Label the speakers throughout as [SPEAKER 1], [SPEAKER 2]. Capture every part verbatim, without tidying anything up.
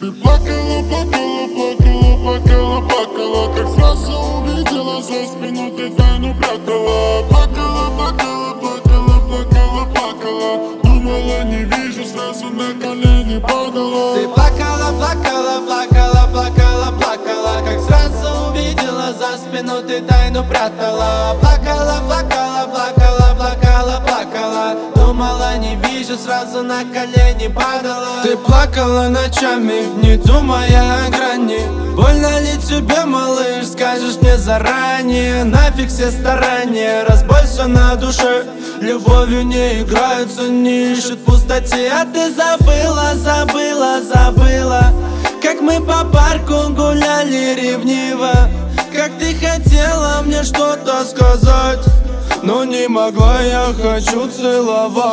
[SPEAKER 1] Ты плакала, плакала, плакала, плакала, плакала, как сразу увидела за спину, ты тайну прятала. Плакала, плакала, плакала, плакала, плакала, думала, не вижу, сразу на колени падала.
[SPEAKER 2] Ты плакала, плакала, плакала, плакала, плакала, как сразу увидела за спину, ты тайну прятала. Плакала, плакала, плакала, плакала, плакала, думала, не вижу, сразу на колени падала. Ты плакала ночами, не думая о грани. Больно ли тебе, малыш, скажешь мне заранее? Нафиг все старания, разбой все на душе. Любовью не играются, не ищут в пустоте. А ты забыла, забыла, забыла, как мы по парку гуляли ревниво, как ты хотела мне что-то сказать, но не могла, я хочу целовать.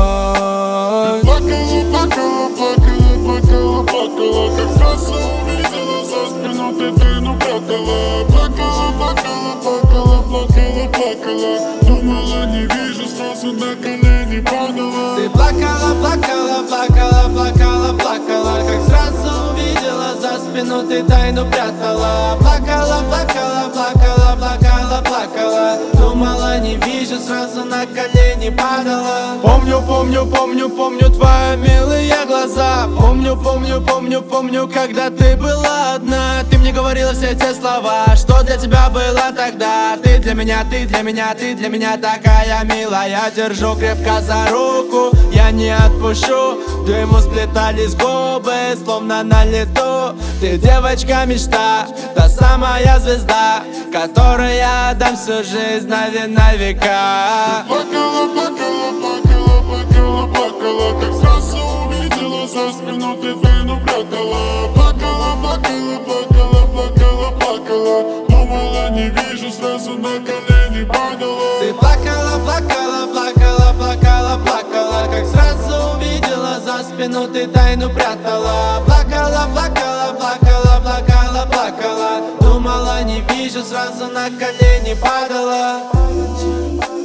[SPEAKER 1] Плакала, плакала, плакала, плакала, плакала, как сразу увидела за спину, ты тайну прятала. Плакала, плакала, плакала, плакала, плакала, думала, не вижу, сразу на колени падала.
[SPEAKER 2] Ты плакала, плакала, плакала, плакала, плакала, как сразу увидела за спину, ты тайну прятала. Плакала, плакала, плакала, плакала, плакала, думала, не вижу, сразу на колени падала. Помню, помню, помню, помню твои милые глаза. Помню, помню, помню, помню, когда ты была одна. Ты мне говорила все те слова, что для тебя было тогда. Ты для меня, ты для меня, ты для меня такая милая. Держу крепко за руку, я не отпущу. Дыму сплетались губы, словно на лету. Ты девочка мечта, та самая звезда, которой я отдам всю жизнь на на века.
[SPEAKER 1] Плакала, плакала, плакала, плакала, плакала, как сразу увидела за спину, ты тайну прятала. Плакала, плакала, плакала, плакала, плакала, думала, не вижу, сразу на колени падала.
[SPEAKER 2] Ты плакала, плакала, плакала, плакала, плакала, как сразу увидела за спину, ты тайну прятала. Плакала, плакала, плакала, плакала, плакала, думала, не вижу, сразу на колени падала.